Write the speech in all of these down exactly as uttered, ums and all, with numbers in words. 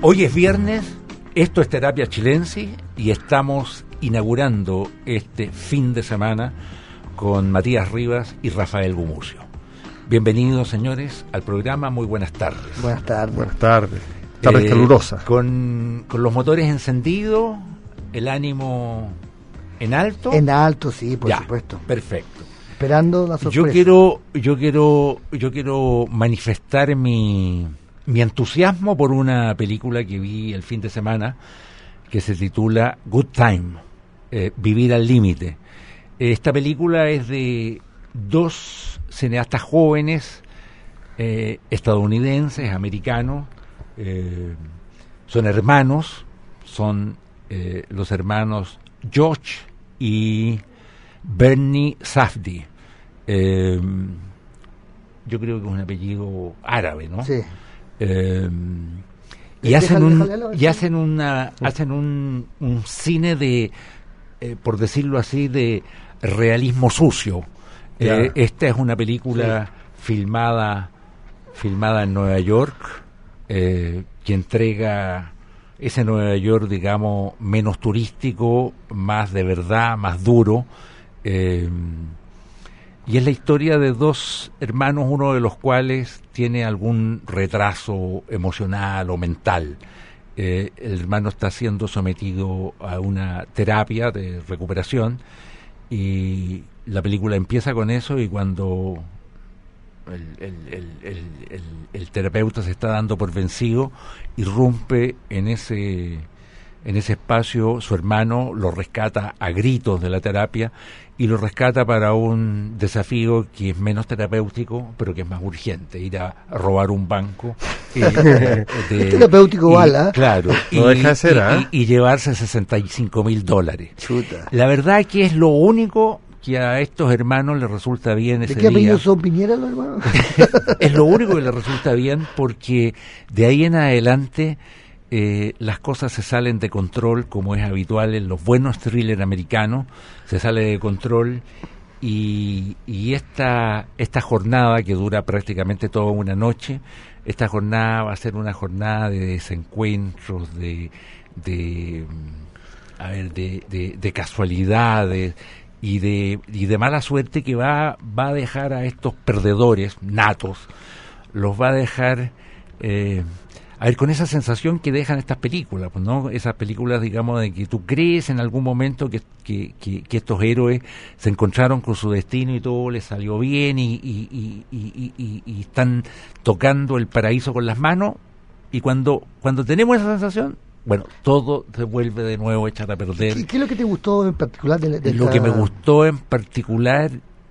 Hoy es viernes, esto es Terapia Chilensis y estamos inaugurando este fin de semana con Matías Rivas y Rafael Gumucio. Bienvenidos, señores, al programa. Muy buenas tardes. Buenas tardes. Buenas tardes. Tardes eh, calurosas. Con, con los motores encendidos, el ánimo en alto. En alto, sí, por ya, supuesto. Perfecto. Esperando la sorpresa. Yo quiero, yo quiero, yo quiero manifestar mi, mi entusiasmo por una película que vi el fin de semana que se titula Good Time, eh, Vivir al Límite. Esta película es de dos cineastas jóvenes, eh, estadounidenses, americanos, eh, son hermanos, son eh, los hermanos George y Bernie Safdie. Eh, yo creo que es un apellido árabe, ¿no? Sí. Eh, y Déjale, hacen un déjale, déjale, y hacen una hacen un, un cine de eh, por decirlo así, de realismo sucio. Eh, esta es una película sí. filmada filmada en Nueva York, eh, que entrega ese Nueva York, digamos, menos turístico, más de verdad, más duro. Eh, y es la historia de dos hermanos, uno de los cuales tiene algún retraso emocional o mental. Eh, el hermano está siendo sometido a una terapia de recuperación y la película empieza con eso, y cuando el, el, el, el, el, el terapeuta se está dando por vencido, irrumpe en ese en ese espacio su hermano, lo rescata a gritos de la terapia y lo rescata para un desafío que es menos terapéutico, pero que es más urgente: ir a robar un banco. Eh, de, es terapéutico y, bala. Claro. No y, deja de ser, ¿eh? y, y llevarse sesenta y cinco mil dólares. Chuta. La verdad que es lo único que a estos hermanos les resulta bien ese ¿De qué día. apellido son Piñera los hermanos? Es lo único que les resulta bien, porque de ahí en adelante eh, las cosas se salen de control, como es habitual en los buenos thrillers americanos. Se sale de control y, y esta, esta jornada, que dura prácticamente toda una noche, esta jornada va a ser una jornada de desencuentros, de, de a ver, de, de, de casualidades y de y de mala suerte, que va va a dejar a estos perdedores natos, los va a dejar eh, a ver, con esa sensación que dejan estas películas, pues, ¿no? Esas películas, digamos, de que tú crees en algún momento que, que, que, que estos héroes se encontraron con su destino y todo les salió bien y, y, y, y, y, y están tocando el paraíso con las manos, y cuando cuando tenemos esa sensación, bueno, todo se vuelve de nuevo a echar a perder. ¿Qué, qué es lo que te gustó en particular? De, de lo esta... que me gustó en particular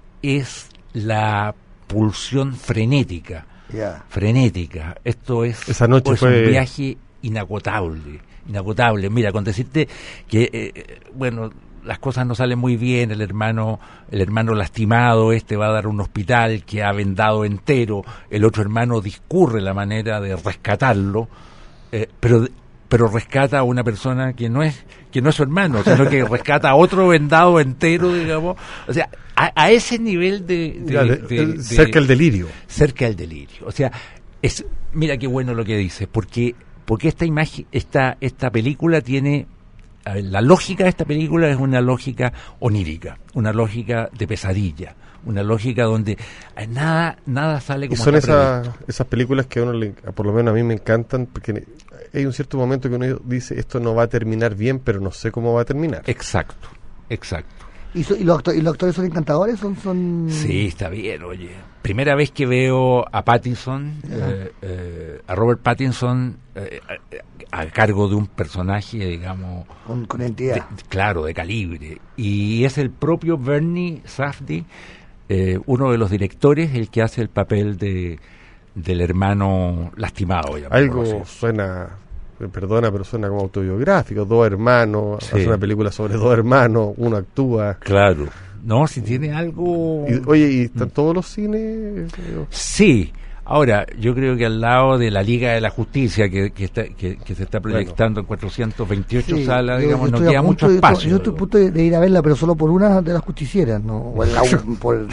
es la pulsión frenética. Yeah. Frenética. Esto es, Esa noche pues, fue un viaje inagotable. Inagotable. Mira, con decirte que, eh, bueno, las cosas no salen muy bien, el hermano, el hermano lastimado, este va a dar un hospital que ha vendado entero, el otro hermano discurre la manera de rescatarlo, eh, pero pero rescata a una persona que no es que no es su hermano, sino que rescata a otro vendado entero, digamos. O sea, a, a ese nivel de, de, ya, de, de, el, de cerca del delirio. Cerca del delirio. O sea, es mira qué bueno lo que dices, porque porque esta imagen, esta esta película tiene a ver, la lógica de esta película es una lógica onírica, una lógica de pesadilla, una lógica donde nada nada sale como y son está esas esas películas que a uno le, por lo menos a mí me encantan, porque hay un cierto momento que uno dice, esto no va a terminar bien, pero no sé cómo va a terminar. Exacto, exacto. ¿Y, so, y, los, actores, ¿Y los actores son encantadores? son, son Sí, está bien, oye. Primera vez que veo a Pattinson, eh, eh, a Robert Pattinson, eh, a, a cargo de un personaje, digamos... Con, con entidad. De, claro, de calibre. Y es el propio Bernie Safdie, eh, uno de los directores, el que hace el papel de del hermano lastimado. Algo suena... Perdona, pero suena como autobiográfico. Dos hermanos, sí. Hace una película sobre dos hermanos, uno actúa. Claro. No, si tiene algo... Y, oye, ¿y están todos los cines? Sí. Ahora, yo creo que al lado de la Liga de la Justicia, que, que, está, que, que se está proyectando bueno. en cuatrocientas veintiocho sí, salas, yo, digamos, yo no queda mucho espacio. Yo estoy a punto de, de ir a verla, pero solo por una de las justicieras, ¿no? O la, por,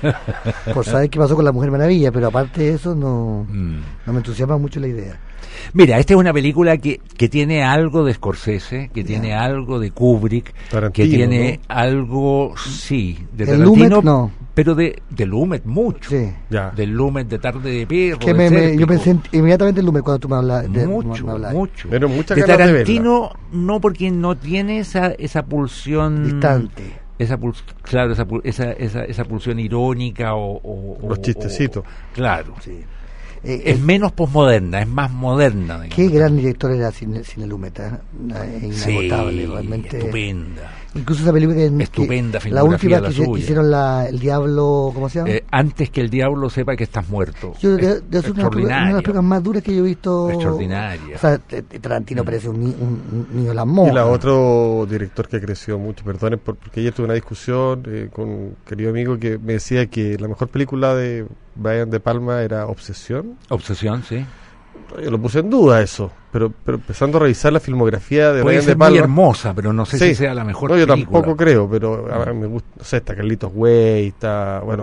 por saber qué pasó con la Mujer Maravilla, pero aparte de eso, no, mm. no me entusiasma mucho la idea. Mira, esta es una película que, que tiene algo de Scorsese, que yeah. tiene algo de Kubrick, Tarantino, que tiene ¿no? algo, sí, de ¿El Tarantino, Lumet? No. pero de, de Lumet mucho, sí. yeah. del Lumet de Tarde de Perro, que me, me, yo pensé en, inmediatamente en Lumet cuando tú me hablas. De, mucho, me hablas. mucho. Pero mucha de Tarantino, no, porque no tiene esa, esa pulsión... distante. Esa puls, claro, esa, esa, esa, esa pulsión irónica o... o Los chistecitos. O, claro, sí. Eh, es menos posmoderna, es más moderna. Digamos. Qué gran director era Cine, Cine Lumet, ¿eh? Es inagotable, sí, realmente. Estupenda. Incluso esa película que, estupenda que la última la que, suya. que hicieron la, El Diablo, ¿cómo se llama? Eh, antes que el diablo sepa que estás muerto. Yo de, de, de una, una de las películas más duras que yo he visto. Extraordinaria. O sea, Tarantino mm. parece un, un, un niño de la moda. Y la otro director que creció mucho, perdonen, porque ayer tuve una discusión eh, con un querido amigo que me decía que la mejor película de Brian De Palma era Obsesión. Obsesión, sí. Yo lo puse en duda eso, pero pero empezando a revisar la filmografía de Puede Brian ser De Palma. Muy hermosa, pero no sé sí. si sea la mejor no, yo película. tampoco creo, pero a mí me gusta, no sé, está Carlitos Way, está, bueno,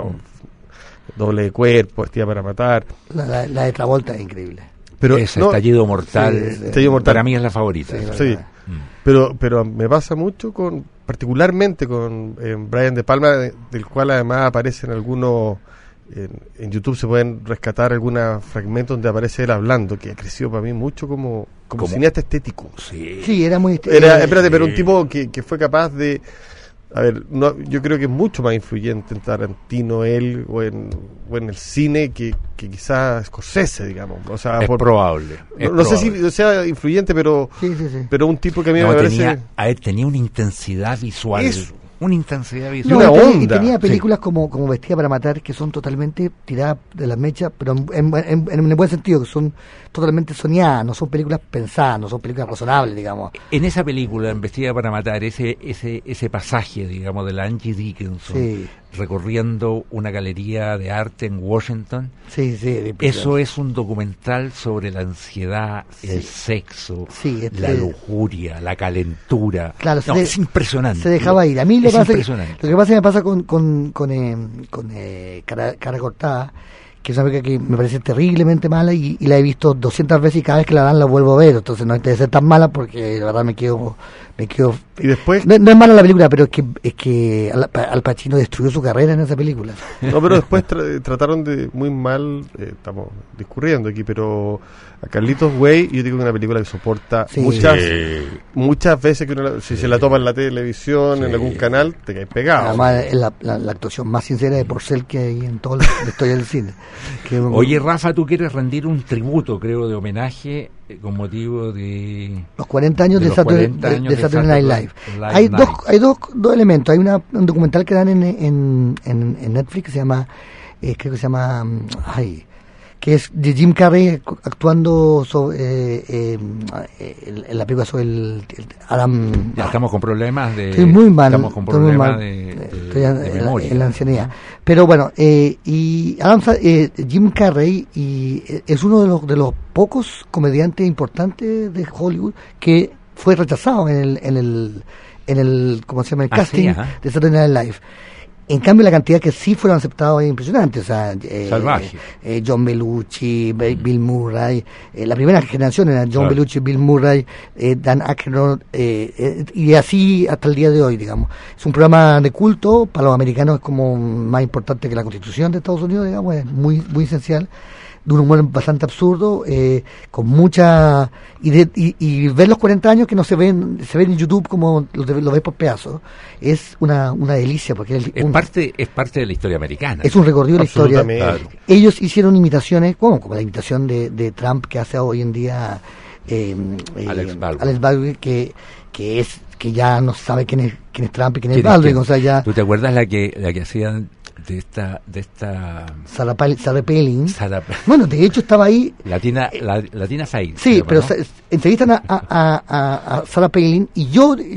mm. Doble de Cuerpo, Estía para Matar. La, la, la de Travolta es increíble. Pero ese no, Estallido Mortal, sí, Estallido Mortal, para mí es la favorita. Sí, sí. Mm. pero pero me pasa mucho con, particularmente con eh, Brian De Palma, de, del cual además aparecen algunos... En, en YouTube se pueden rescatar algunos fragmentos donde aparece él hablando, que ha crecido para mí mucho como, como cineasta estético. Sí, sí, era muy estético. Era, espérate, pero un tipo que, que fue capaz de... A ver, no, yo creo que es mucho más influyente en Tarantino él o en, o en el cine que, que quizás Scorsese, digamos. O sea, es por, probable. No, es no probable. sé si sea influyente, pero sí, sí, sí. pero un tipo que a mí no, me tenía, parece... A ver, tenía una intensidad visual. Eso. Una intensidad visual. No, una y, onda. Y tenía películas sí. como, como Vestida para Matar, que son totalmente tiradas de las mechas, pero en, en, en, en el buen sentido, que son totalmente soñadas, no son películas pensadas, no son películas razonables, digamos. En esa película, en Vestida para Matar, ese ese ese pasaje, digamos, de la Angie Dickinson, sí. recorriendo una galería de arte en Washington, sí, sí, eso es un documental sobre la ansiedad, sí. el sexo, sí, este, la lujuria, la calentura. Claro, no, de, es impresionante. Se dejaba ir. A mí lo, es pasa impresionante. Que, lo que pasa me pasa con con con, eh, con eh, cara, cara cortada, que es una película que me parece terriblemente mala y, y la he visto doscientas veces y cada vez que la dan la vuelvo a ver, entonces no debe ser tan mala porque la verdad me quedo me quedo y después no, no es mala la película, pero es que es que Al, Al Pacino destruyó su carrera en esa película. No, pero después tra- trataron de muy mal, eh, estamos discurriendo aquí, pero a Carlitos Way yo digo que es una película que soporta sí. muchas sí. muchas veces que uno la, si sí. se la toma en la televisión, sí. en algún canal, te caes pegado. Además es la, la, la actuación más sincera de Porcel que hay en toda la, la historia del cine. Que, Oye, Rafa, tú quieres rendir un tributo, creo, de homenaje eh, con motivo de los cuarenta años de, de, Saturday, de, de, de Saturday Night Live. Live hay Night. dos hay dos, dos elementos. Hay una, un documental que dan en, en, en, en Netflix que se llama, eh, creo que se llama, ay, que es de Jim Carrey actuando sobre, eh, eh, en la película sobre el, el Adam. Ya estamos con problemas de. Estoy muy mal. Estamos con problemas de, de, estoy de, de en memoria. La, en la ancianidad. Pero bueno, eh, y Adam, eh, Jim Carrey y eh, es uno de los de los pocos comediantes importantes de Hollywood que fue rechazado en el en el en el ¿cómo se llama? El ah, casting sí, de Saturday Night Live. En cambio, la cantidad que sí fueron aceptados es impresionante. O sea, eh, Salvaje. Eh, John Belushi, mm. Bill Murray, eh, la primera generación era John claro. Belushi, Bill Murray, eh, Dan Aykroyd, eh, eh, y así hasta el día de hoy, digamos. Es un programa de culto, para los americanos es como más importante que la Constitución de Estados Unidos, digamos, es muy, muy esencial. De un humor bastante absurdo, eh, con mucha... Y, de, y, y ver los cuarenta años que no se ven se ven en YouTube como lo, lo ves por pedazos, es una, una delicia, porque es, es, un, parte, es parte de la historia americana. Es un recorrido de la historia. Claro. Ellos hicieron imitaciones, como, como la imitación de, de Trump que hace hoy en día eh, eh, Alex Baldwin, Alex Baldwin que, que es que ya no sabe quién es quién es Trump y quién es Baldwin. O sea, ya... ¿Tú te acuerdas la que la que hacían de esta de esta Sarah, Pal- Sarah Palin? Sarah, bueno, de hecho estaba ahí Latina la, Latina Faye. Sí, llama, pero ¿no? sa- entrevistan a, a, a, a Sarah Palin y yo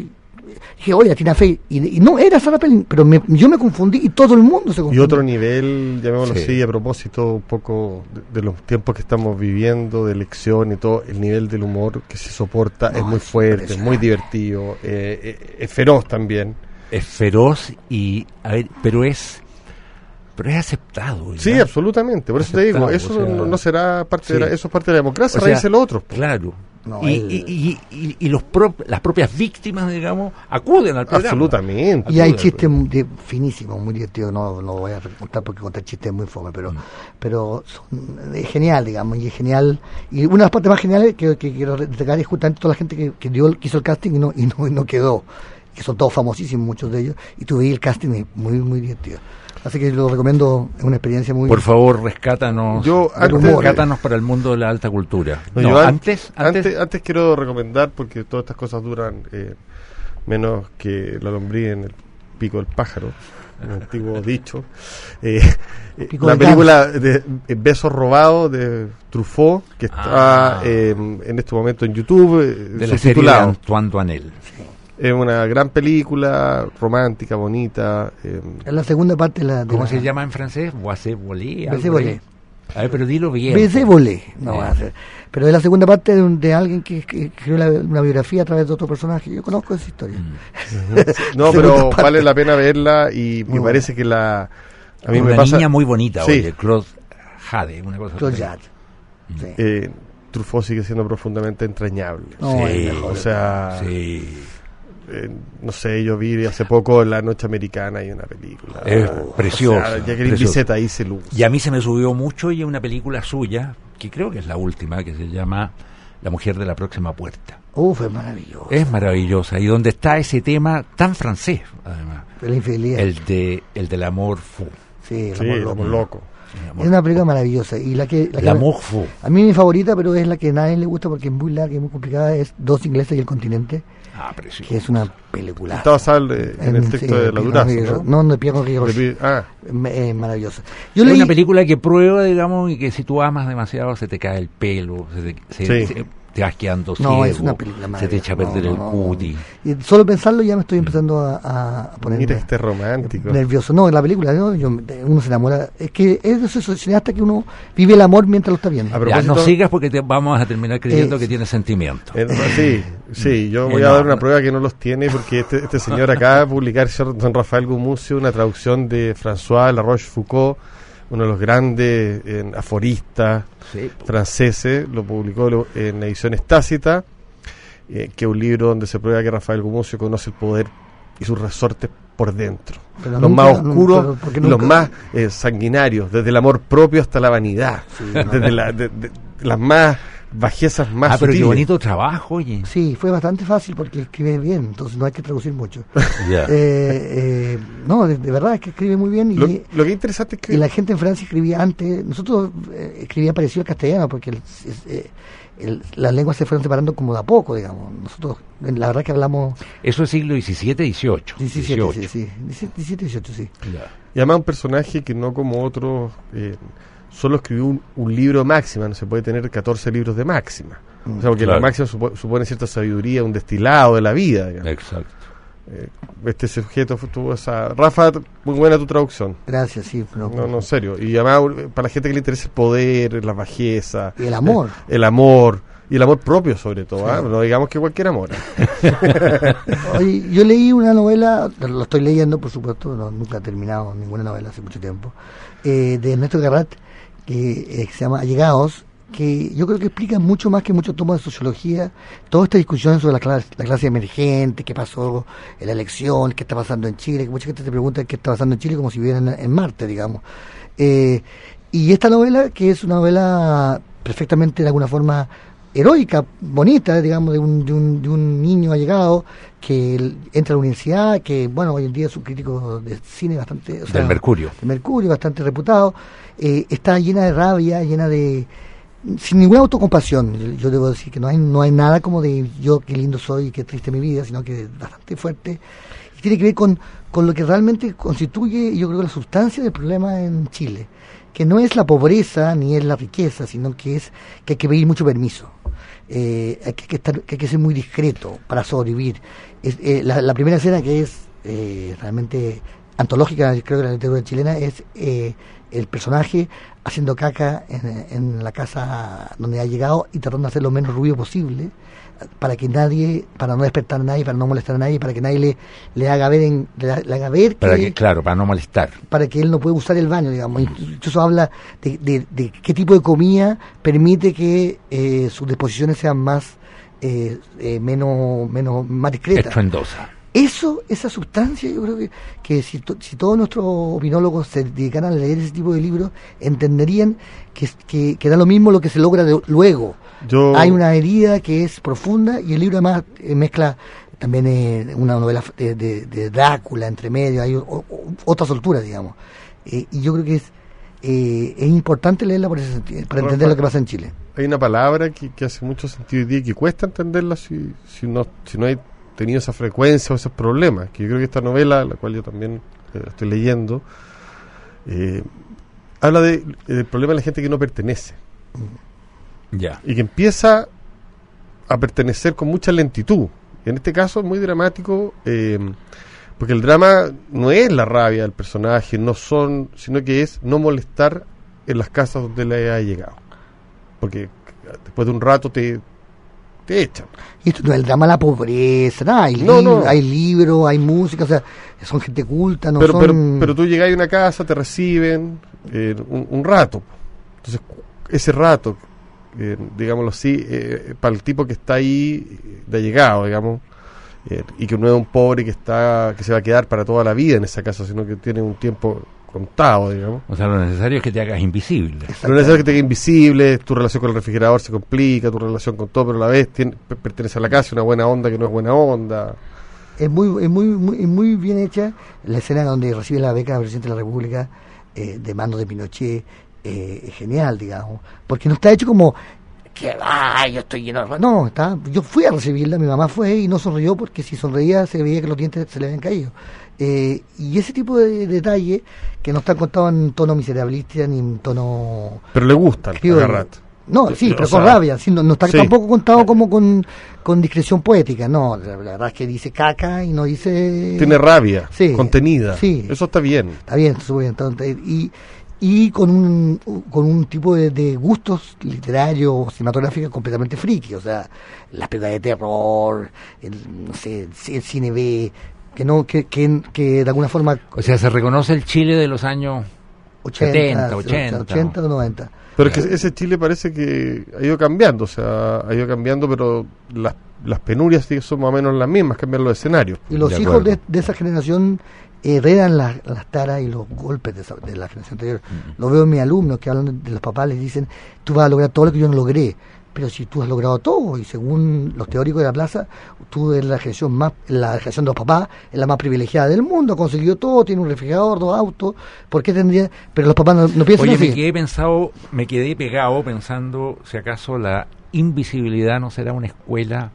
dije, oye, Tina Fey, y, y no era Sarah Palin, pero me, yo me confundí y todo el mundo se confundió. Y otro nivel, llamémoslo sí. así, a propósito un poco de, de los tiempos que estamos viviendo, de elección y todo, el nivel del humor que se soporta no, es muy es fuerte, es muy divertido, eh, eh, es feroz también. Es feroz y, a ver, pero es... pero es aceptado. ¿verdad? Sí, absolutamente, por eso te digo, eso o sea, no, no será parte sí. de la, eso es parte de la democracia, O sea, reírse lo otro. Claro. No, y, el- y, y, y, y los pro, las propias víctimas, digamos, acuden al programa. Absolutamente. Y hay Acuden al chistes programa. muy- de- finísimos, muy divertidos, no, no voy a contar porque contar chistes es muy fome, pero, Mm. pero son- es genial, digamos, y es genial. Y una de las partes más geniales que, que quiero destacar es justamente toda la gente que, que, dio, que hizo el casting y no, y no, y no quedó, que son todos famosísimos, muchos de ellos, y tuve ahí el casting y muy, muy divertido. Así que lo recomiendo, es una experiencia muy... Por favor, rescátanos, Yo antes- rescátanos para el mundo de la alta cultura. No, No, yo an- antes, antes, antes, antes quiero recomendar, porque todas estas cosas duran eh, menos que la lombriz en el pico del pájaro, un antiguo dicho. Eh, eh, Pico la del película de eh, Besos Robados de Truffaut, que está Ah. eh, en este momento en YouTube, eh, de la serie de subtitulado. Antoine Duanel. Es una gran película, romántica, bonita. eh, Es la segunda parte de la... de ¿Cómo la- se llama en francés? Boisé volé. Boisé algo ahí. volé. A ver, pero dilo bien. Baiser volé, no Bien. va a ser. Pero es la segunda parte de, un- de alguien que, que escribió la- una biografía a través de otro personaje. Yo conozco esa historia. Mm. no, Segunda pero parte. vale la pena verla y me Muy parece que la... A mí Una me pasa... niña muy bonita, Sí. oye, Claude Jade, una cosa Claude así. Jade. Sí. eh, Truffaut sigue siendo profundamente entrañable. No, Sí, es mejor. O sea, sí. eh, no sé, yo vi hace poco La Noche Americana y una película. Es O preciosa, sea, Jacqueline preciosa. Bisset ahí se luce. Y a mí se me subió mucho y una película suya, que creo que es la última, que se llama La mujer de la próxima puerta. Uf, es maravilloso. Es maravillosa y donde está ese tema tan francés, además, La infidelidad. el de el del amor fou. Sí, el Sí, amor el loco. amor loco. El amor Es una película maravillosa. Y la que, la El que amor fou. a mí mi favorita, pero es la que a nadie le gusta porque es muy larga y muy complicada, es Dos ingleses y el continente, Ah, precioso. que es una película. Está basada en, en el texto de la Durazo, ¿no? No, no, de Pierre Henri De Rocher. Pi- ah, Es maravillosa. Yo Es leí, una película que prueba, digamos, y que si tú amas demasiado se te cae el pelo, se te, se- Sí. se- te vas quedando ciego, No, es una película se te echa a maravillosa. perder No, el no, no. cuti. y solo pensarlo ya me estoy empezando a, a, a poner mira este romántico. nervioso. No, en la película, ¿no? Yo, uno se enamora. Es que es de esos cineastas que uno vive el amor mientras lo está viendo. A Ya, propósito- no sigas porque te vamos a terminar creyendo Eh, que tienes sentimientos. Eh, sí, sí, yo voy Eh, a no, dar una no. prueba que no los tiene porque este, este señor acaba de publicar, señor don Rafael Gumucio, una traducción de François La Rochefoucauld, uno de los grandes eh, aforistas Sí. franceses, lo publicó lo- en Ediciones Tácita, eh, que es un libro donde se prueba que Rafael Gumucio conoce el poder y sus resortes por dentro. Pero Los nunca- más oscuros pero porque y los nunca- más eh, sanguinarios, desde el amor propio hasta la vanidad, Sí, no. desde la- de- de- las más bajezas más Ah, pero qué sutiles. bonito trabajo, oye. Sí, fue bastante fácil porque escribe bien, entonces no hay que traducir mucho. Ya. Eh, eh, no, de, de verdad es que escribe muy bien y, Lo, lo que es interesante es que y la gente en Francia escribía antes. Nosotros eh, escribía parecido al castellano porque el- es- eh, el- las lenguas se fueron separando como de a poco, digamos. Nosotros, eh, la verdad que hablamos Eso es siglo diecisiete, dieciocho. diecisiete, dieciocho. sí, sí, diecisiete, dieciocho, sí. Ya. y además un personaje que no como otros eh, solo escribió un, un libro máxima, no se puede tener catorce libros de máxima. O sea, porque Claro. la máxima supo- supone cierta sabiduría, un destilado de la vida. digamos. Exacto. Eh, este sujeto fu- tuvo esa... Rafa, muy buena tu traducción. Gracias, sí. pero- No, no, en serio. Y además, eh, para la gente que le interesa el poder, la bajeza. Y el amor. eh, el amor. Y el amor propio, sobre todo. Sí. ¿ah? No digamos que cualquier amor. Oye, yo leí una novela, lo estoy leyendo, por supuesto, no, nunca he terminado ninguna novela hace mucho tiempo, eh, de Ernesto Garrat, que eh, se llama Allegados, que yo creo que explica mucho más que muchos tomos de sociología, toda esta discusión sobre la clase, la clase emergente, qué pasó en la elección, qué está pasando en Chile, que mucha gente te pregunta qué está pasando en Chile como si vivieran en, en Marte, digamos. Eh, y esta novela, que es una novela perfectamente de alguna forma heroica, bonita, digamos, de un, de un, de un niño allegado que él entra a la universidad, que, bueno, hoy en día es un crítico de cine bastante... o sea, Del Mercurio. de Mercurio, bastante reputado, eh, está llena de rabia, llena de... sin ninguna autocompasión. Yo, yo debo decir que no hay no hay nada como de yo qué lindo soy y qué triste mi vida, sino que es bastante fuerte. Y tiene que ver con, con lo que realmente constituye, yo creo, la sustancia del problema en Chile, que no es la pobreza ni es la riqueza, sino que es que hay que pedir mucho permiso. Eh, hay, que estar, que hay que ser muy discreto para sobrevivir. Es, eh, la, la primera escena que es eh, realmente antológica, creo que la literatura chilena, es eh, el personaje haciendo caca en, en la casa donde ha llegado y tratando de hacer lo menos ruido posible para que nadie, para no despertar a nadie, para no molestar a nadie, para que nadie le, le haga ver, en, le, le haga ver para que, que, claro, para no molestar, para que él no puede usar el baño, digamos. Incluso habla de, de, de qué tipo de comida permite que eh, sus disposiciones sean más eh, eh, menos menos más discretas. Estruendosa. Eso, esa sustancia, yo creo que, que si, to, si todos nuestros opinólogos se dedicaran a leer ese tipo de libros, entenderían que, que, que da lo mismo lo que se logra de, luego. Yo... Hay una herida que es profunda y el libro además eh, mezcla también eh, una novela de, de, de Drácula entre medio, hay o, o, otra soltura, digamos. Eh, y yo creo que es, eh, es importante leerla por ese sentido, para entender Rafa, lo que pasa en Chile. Hay una palabra que, que hace mucho sentido hoy día y que cuesta entenderla si, si, no, si no hay tenido esa frecuencia o esos problemas, que yo creo que esta novela, la cual yo también eh, estoy leyendo, eh, habla de, del problema de la gente que no pertenece. Ya. Y que empieza a pertenecer con mucha lentitud. En este caso es muy dramático, eh, porque el drama no es la rabia del personaje, no son, sino que es no molestar en las casas donde le ha llegado. Porque después de un rato te te echan. Y esto no es el drama de la pobreza, nada, hay, no, libro, no. hay libros, hay música, o sea, son gente culta, no pero, son... Pero, pero tú llegas a una casa, te reciben eh, un, un rato. Entonces, ese rato, eh, digámoslo así, eh, para el tipo que está ahí de allegado, digamos, eh, y que no es un pobre que está que se va a quedar para toda la vida en esa casa, sino que tiene un tiempo contado, digamos. O sea, lo necesario es que te hagas invisible. Lo necesario es que te hagas invisible, tu relación con el refrigerador se complica, tu relación con todo, pero a la vez tiene, pertenece a la casa, una buena onda que no es buena onda. Es muy es muy, muy, muy bien hecha la escena donde recibe la beca del presidente de la República eh, de mando de Pinochet, eh, es genial, digamos, porque no está hecho como que, ah, yo estoy lleno de... No, está, yo fui a recibirla, mi mamá fue y no sonrió porque si sonreía se veía que los dientes se le habían caído. Eh, y ese tipo de detalle que no está contado en tono miserabilista ni en tono... Pero le gusta el rato. No, sí, o pero sea, con rabia, sí, no, no está sí. tampoco contado como con, con discreción poética, no, la, la verdad es que dice caca y no dice... Tiene rabia, sí, contenida, sí, eso está bien. Está bien, está súper bien, está, y, y con un con un tipo de, de gustos literarios o cinematográficos completamente friki, o sea, las películas de terror, el, no sé, el cine B... que no que, que, que de alguna forma, o sea, se reconoce el Chile de los años ochenta, setenta, ochenta, ochenta, noventa. Pero es que ese Chile parece que ha ido cambiando, o sea, ha ido cambiando, pero las, las penurias sí son más o menos las mismas, cambian los escenarios. Y los de hijos de, de esa generación heredan las, las taras y los golpes de, esa, de la generación anterior. Mm. Lo veo en mis alumnos que hablan de, de los papás, les dicen, tú vas a lograr todo lo que yo no logré. Pero si tú has logrado todo, y según los teóricos de la plaza, tú eres la generación más, la generación de los papás, es la más privilegiada del mundo, ha conseguido todo, tiene un refrigerador, dos autos, ¿por qué tendría? Pero los papás no, no piensan Oye, así. me quedé pensado, me quedé pegado pensando si acaso la invisibilidad no será una escuela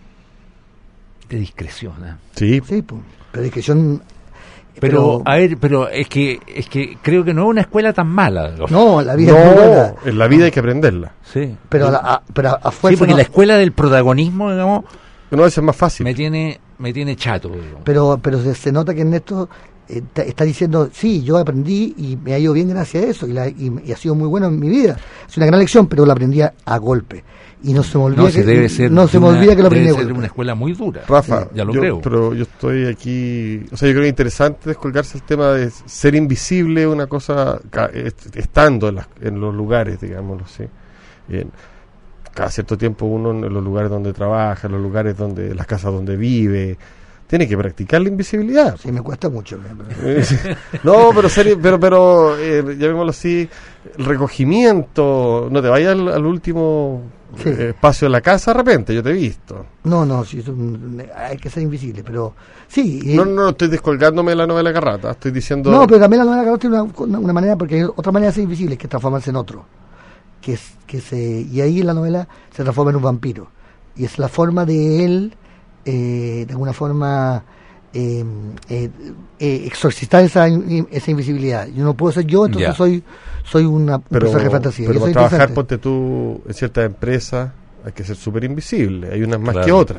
de discreción. ¿eh? Sí, sí, pues, pero discreción. Pero, pero, a ver, pero es que es que creo que no es una escuela tan mala. No, la vida no, es muy buena. En la vida hay que aprenderla. Sí. Pero, a la, a, pero a fuerza sí, porque no, la escuela del protagonismo, digamos, no, es más fácil. Me tiene me tiene chato. Digamos. Pero pero se, se nota que Ernesto eh, está diciendo, sí, yo aprendí y me ha ido bien gracias a eso y, la, y, y ha sido muy bueno en mi vida. Es una gran lección, pero la aprendí a, a golpe. Y no se me olvida no, que, si debe ser no se me una, olvida que lo aprendí debe a ser golpe. Una escuela muy dura. Rafa, ya lo yo, creo. Pero yo estoy aquí, o sea, yo creo que es interesante descolgarse el tema de ser invisible, una cosa estando en, las, en los lugares, digámoslo así. Bien. Cada cierto tiempo uno en los lugares donde trabaja, en los lugares donde, las casas donde vive, tiene que practicar la invisibilidad. Sí, me cuesta mucho. no, pero serio, pero, pero eh, llamémoslo así, el recogimiento, no te vayas al, al último sí. eh, espacio de la casa de repente, yo te he visto. No, no, sí, un, hay que ser invisible, pero sí. Eh, no, no, estoy descolgándome de la novela Garrata, estoy diciendo... No, pero también la novela Garrata tiene una, una manera, porque hay otra manera de ser invisible, que es transformarse en otro. Que es, que se y ahí en la novela se transforma en un vampiro. Y es la forma de él... Eh, de alguna forma eh, eh, eh, exorcizar esa, esa invisibilidad. Yo no puedo ser yo, entonces yeah. soy soy una, un pero, personaje de fantasía. Pero para trabajar, ponte tú, en ciertas empresas hay que ser súper invisible. Hay unas más claro. que otras.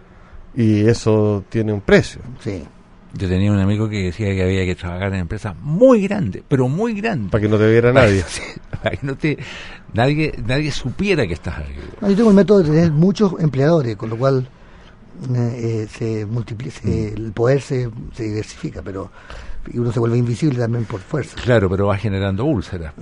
Y eso tiene un precio. Sí. Yo tenía un amigo que decía que había que trabajar en empresas muy grandes, pero muy grandes. Para que no te viera nadie. Para que no te, nadie, nadie supiera que estás ahí. No, yo tengo el método de tener muchos empleadores, con lo cual eh, se multiplica, se, mm. el poder se, se diversifica, pero y uno se vuelve invisible también por fuerza. Claro, pero va generando úlceras.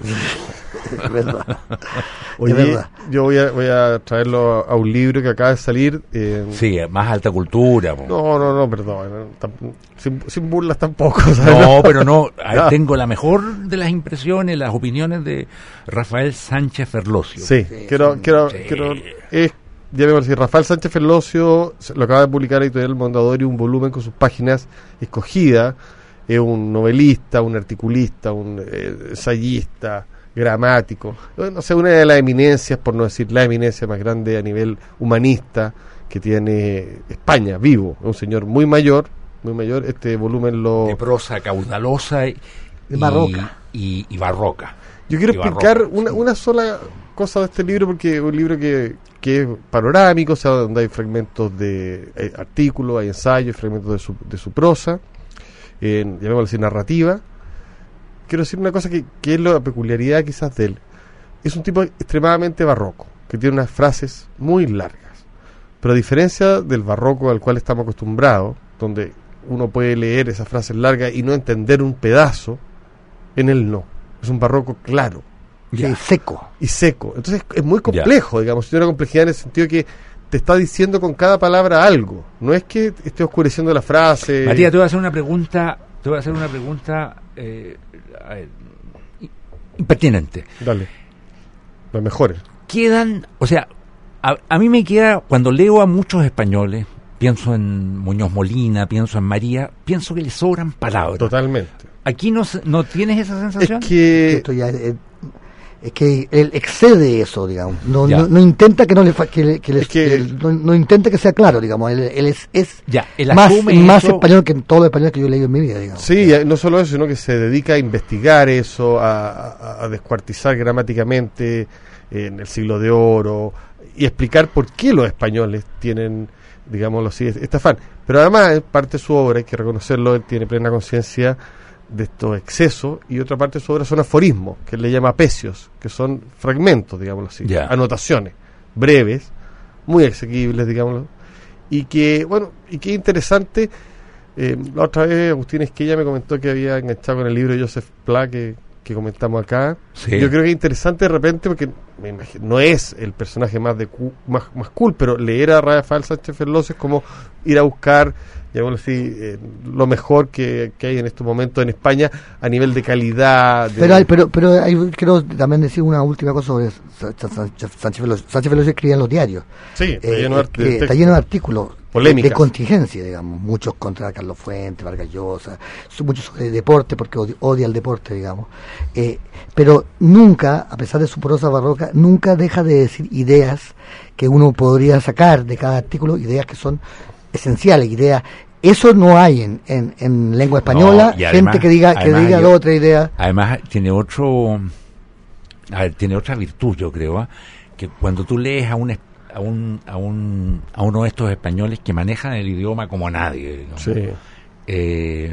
Es verdad. Oye, es verdad. Yo voy a, voy a traerlo a un libro que acaba de salir. Eh, sí, más alta cultura. Po. No, no, no, perdón. Tam, sin, sin burlas tampoco. ¿sabes? No, pero no. no. Tengo la mejor de las impresiones, las opiniones de Rafael Sánchez Ferlosio. Sí, sí quiero, sí. quiero, sí. quiero, es, ya me parece, Rafael Sánchez Ferlosio lo acaba de publicar Editorial Mondadori, un volumen con sus páginas escogidas. Es un novelista, un articulista, un eh, ensayista, gramático, no sé, una de las eminencias, por no decir la eminencia más grande a nivel humanista que tiene España, vivo, es un señor muy mayor, muy mayor, este volumen lo... De prosa caudalosa y, y barroca. Y, y, y barroca. Yo quiero y explicar barroca, una, sí. una sola cosa de este libro, porque es un libro que, que es panorámico, o sea, donde hay fragmentos de hay artículos, hay ensayos, fragmentos de su, de su prosa, eh, llamémoslo así, narrativa. Quiero decir una cosa que, que es la peculiaridad quizás de él. Es un tipo extremadamente barroco, que tiene unas frases muy largas. Pero a diferencia del barroco al cual estamos acostumbrados, donde uno puede leer esas frases largas y no entender un pedazo, en él no. Es un barroco claro. Sí, seco. Y seco. Entonces es muy complejo, ya. digamos. Tiene una complejidad en el sentido que te está diciendo con cada palabra algo. No es que esté oscureciendo la frase. Matías, te voy a hacer una pregunta, te voy a hacer una pregunta eh, a ver, impertinente. Dale. Las mejores. Quedan, o sea, a, a mí me queda, cuando leo a muchos españoles, pienso en Muñoz Molina, pienso en María, pienso que le sobran palabras. Totalmente. ¿Aquí no, no tienes esa sensación? Es que... Esto ya, eh, es que él excede eso, digamos. No, no, no intenta que no le, fa, que, le, que, le, es que que él, no, no intenta que sea claro, digamos. Él, él es, es ya, él más, más eso... español que todos los españoles que yo he leído en mi vida, digamos. Sí, ya. no solo eso, sino que se dedica a investigar eso, a, a, a descuartizar gramáticamente en el siglo de oro y explicar por qué los españoles tienen, digámoslo así, este afán. Pero además, parte de su obra, hay que reconocerlo, él tiene plena conciencia de estos excesos, y otra parte de su obra son aforismos, que él le llama pecios, que son fragmentos, digámoslo así, yeah. anotaciones breves, muy asequibles, digámoslo, y que, bueno, y qué interesante, eh, la otra vez Agustín Esquella me comentó que había enganchado con el libro de Joseph Pla, que, que comentamos acá. Sí. Yo creo que es interesante de repente, porque me imagino, no es el personaje más, de cu, más, más cool, pero leer a Rafael Sánchez Ferlosio es como ir a buscar, digamos así, eh, lo mejor que, que hay en estos momentos en España a nivel de calidad. De... Pero hay, pero, pero hay, quiero también decir una última cosa sobre Sánchez Ferlosio. Sánchez Ferlosio escribía en los diarios. Sí, está, eh, lleno, de, eh, de está lleno de artículos. Polémicas. De contingencia, digamos, muchos contra Carlos Fuentes, Vargas Llosa, muchos sobre deporte, porque odia, odia el deporte, digamos. Eh, pero nunca, a pesar de su prosa barroca, nunca deja de decir ideas que uno podría sacar de cada artículo, ideas que son esenciales, ideas. Eso no hay en, en, en lengua española, no, gente además, que diga que diga yo, dos o tres ideas. Además, tiene otro, a ver, tiene otra virtud, yo creo, ¿eh? Que cuando tú lees a un a un a un a uno de estos españoles que manejan el idioma como nadie, ¿no? Sí. eh,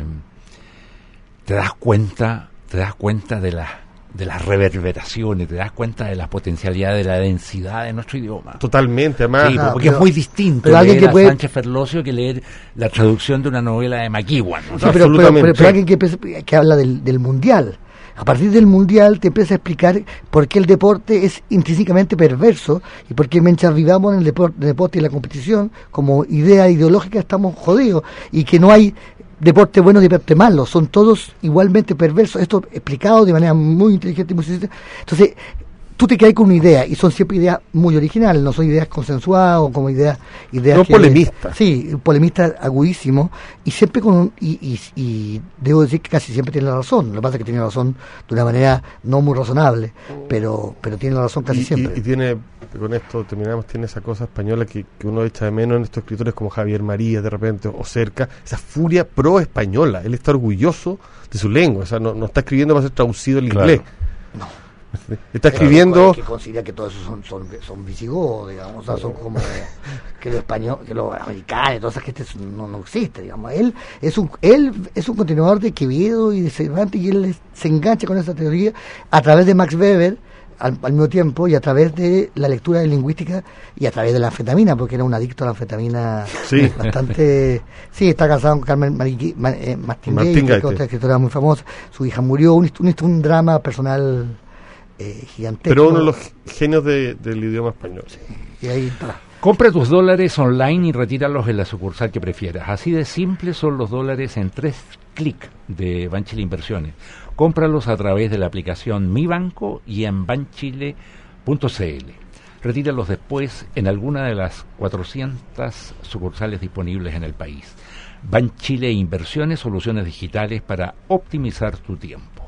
te das cuenta te das cuenta de las de las reverberaciones, te das cuenta de las potencialidades, de la densidad de nuestro idioma. Totalmente, además. Sí, ah, porque pero, es muy distinto pero leer que a puede... Sánchez Ferlosio que leer la traducción de una novela de McEwan, ¿no? Sí, pero, pero, pero, pero alguien que, que habla del, del mundial. A partir del mundial te empieza a explicar por qué el deporte es intrínsecamente perverso y por qué mientras vivamos en el deporte, el deporte y la competición como idea ideológica estamos jodidos y que no hay deporte bueno y deporte malo, son todos igualmente perversos. Esto explicado de manera muy inteligente y muy sencilla. Entonces tú te quedas con una idea, y son siempre ideas muy originales, no son ideas consensuadas o como ideas... ideas no que, polemistas. Sí, polemistas agudísimos, y siempre con un, y, y, y debo decir que casi siempre tiene la razón. Lo que pasa es que tiene razón de una manera no muy razonable, pero pero tiene la razón casi y, siempre. Y, y tiene, con esto terminamos, tiene esa cosa española que, que uno echa de menos en estos escritores como Javier Marías de repente, o Cerca, esa furia pro-española. Él está orgulloso de su lengua, o sea, no, no está escribiendo para ser traducido al Claro. inglés. No. Está escribiendo... Que considera que todos esos son, son, son visigodos, digamos, o sea, son como que los españoles, que los americanos, todas esas gente no, no existe, digamos. Él es un él es un continuador de Quevedo y de Cervantes, y él es, se engancha con esa teoría a través de Max Weber al, al mismo tiempo, y a través de la lectura de lingüística y a través de la anfetamina, porque era un adicto a la anfetamina. Sí. Bastante... Sí, está casado con Carmen Marigui, Ma, eh, Martingale, que es otra escritora muy famosa. Su hija murió, un, un, un drama personal eh, gigantesco. Pero uno de los genios de, del idioma español. Sí, y ahí está. Compra tus dólares online y retíralos en la sucursal que prefieras. Así de simple son los dólares en tres clics de Banchile Inversiones. Cómpralos a través de la aplicación Mi Banco y en banchile punto c l. Retíralos después en alguna de las cuatrocientas sucursales disponibles en el país. Banchile Inversiones, soluciones digitales para optimizar tu tiempo.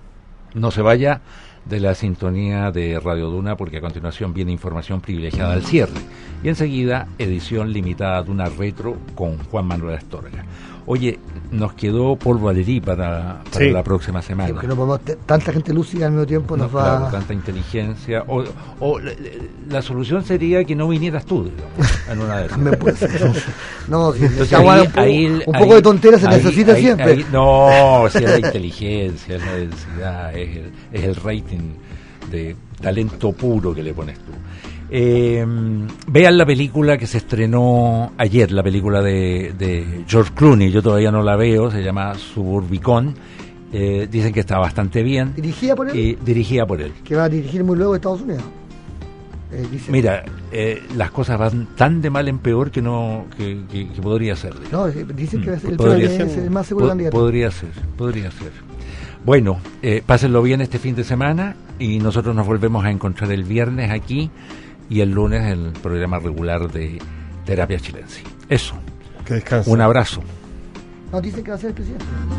No se vaya de la sintonía de Radio Duna, porque a continuación viene información privilegiada al cierre y enseguida edición limitada de una retro con Juan Manuel Astorga. Oye, nos quedó Paul Valéry para, para sí. la próxima semana. Sí, porque no podemos te, tanta gente lúcida al mismo tiempo nos no, va claro, tanta inteligencia o, o la, la solución sería que no vinieras tú, digamos, en una de esas. Me puede ser. No, si Entonces, ahí, ahí, un, poco, ahí, un ahí, poco de tontera se ahí, necesita ahí, siempre. Ahí, no, si es la inteligencia, es la densidad, es el, es el rating de talento puro que le pones tú. Eh, vean la película que se estrenó ayer, la película de, de George Clooney. Yo todavía no la veo, se llama Suburbicon. Eh, dicen que está bastante bien. ¿Dirigida por él? Y, dirigida por él. Que va a dirigir muy luego Estados Unidos. Eh, dice. Mira, eh, las cosas van tan de mal en peor que no que, que, que podría ser. No, dicen que mm, el, podría es ser, el más seguro po- candidato. Podría ser, podría ser. Bueno, eh, pásenlo bien este fin de semana y nosotros nos volvemos a encontrar el viernes aquí y el lunes en el programa regular de Terapia Chilense. Eso. Que descanse. Un abrazo. No, dicen que va a ser el presidente.